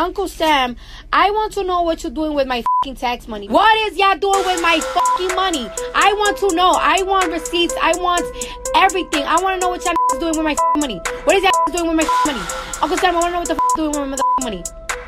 Uncle Sam, I want to know what you're doing with my fucking tax money. What is y'all doing with my fucking money? I want to know. I want receipts. I want everything. I want to know what y'all doing with my fucking money. What is y'all doing with my fucking money? Uncle Sam, I want to know what the fuck doing with my fucking money.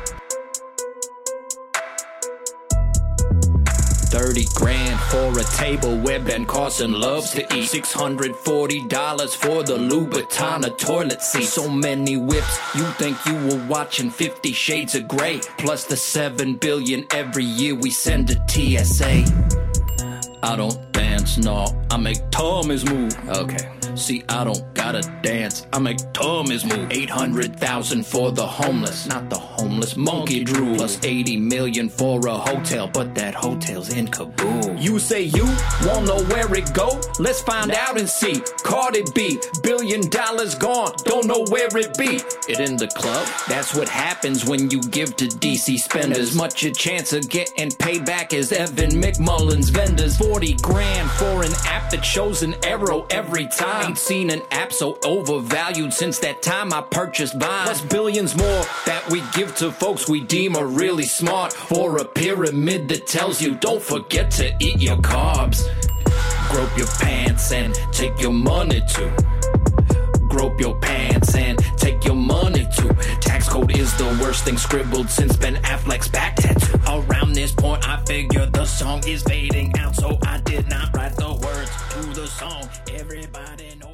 30 grand for a table where Ben Carson loves to eat. $640 for the Louboutin toilet seat. So many whips, you think you were watching 50 Shades of Grey. Plus the $7 billion every year we send to TSA. I don't dance, no, I make Tommy's move. Okay. See, I don't gotta dance, I make Tommy's move. 800,000 for the homeless, not the homeless monkey drool. Plus 80 million for a hotel, but that hotel's in Kabul. You say you won't know where it go? Let's find out and see. Cardi B, $1 billion gone, don't know where it be. It in the club? That's what happens when you give to DC spenders. Much a chance of getting paid back as Evan McMullen's vendors. 40 grand for an app that shows an arrow every time. Ain't seen an app so overvalued since that time I purchased Vine. Plus billions more that we give to folks we deem are really smart. For a pyramid that tells you don't forget to eat your carbs. Grope your pants and take your money too. Grope your pants and take your money too. Tax code is the worst thing scribbled since Ben Affleck's back tattoo. Around this point I figure the song is fading out, so I did not write the words to the song. Everybody knows.